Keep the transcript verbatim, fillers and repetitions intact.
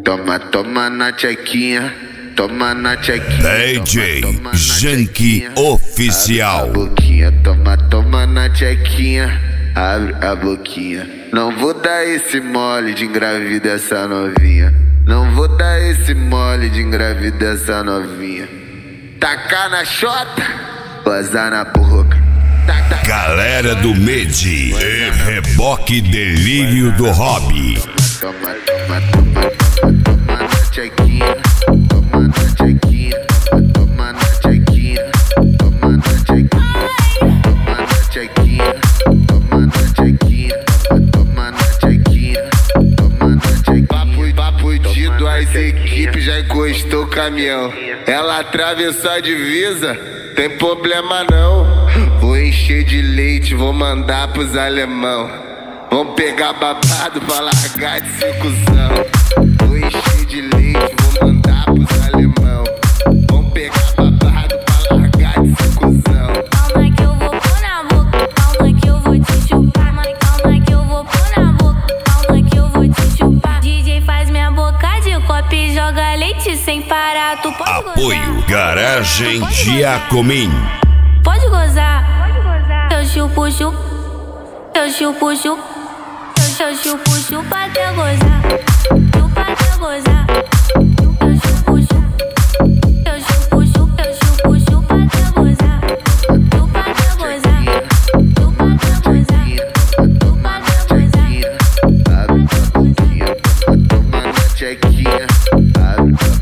Toma, toma na tchequinha, toma na tchequinha. D J Janky Oficial. Abre a boquinha, toma, toma na tchequinha. Abre a boquinha. Não vou dar esse mole de engravidar essa novinha. Não vou dar esse mole de engravidar essa novinha. Tacar na chota, gozar na boca. Galera do Medi e Reboque Delírio do Hobby. Toma, toma, toma, toma, toma na tchequinha. Toma na tchequinha. Toma na tchequinha. Toma na tchequinha. Toma na tchequinha. Toma na tchequinha. Toma na tchequinha. Toma na tchequinha. Papo, papo dito, as equipes já encostou o caminhão. Ela atravessou a divisa, tem problema não. Vou encher de leite, vou mandar pros alemão. Vão pegar babado pra largar de ser cuzão. Vou encher de leite, vou mandar pros alemão. Vão pegar babado pra largar de ser cuzão. Calma que eu vou pôr na boca, calma que eu vou te chupar. Calma que eu vou pôr na boca, calma que eu vou te chupar. D J faz minha boca de copo e joga leite sem parar. Tu pode Apoio gozar. Garagem Giacomim. Pode gozar. Eu chupo, chupo. Eu chupo, chupo. Eu chupo, chupo até gozar. Chupa até gozar. Eu chupo, chupo. Eu chupo, chupo. Eu chupo, chupo até gozar. Chupa até gozar. Chupa até gozar. Chupa até gozar. Abre a boquinha, toma na tchequinha. Abre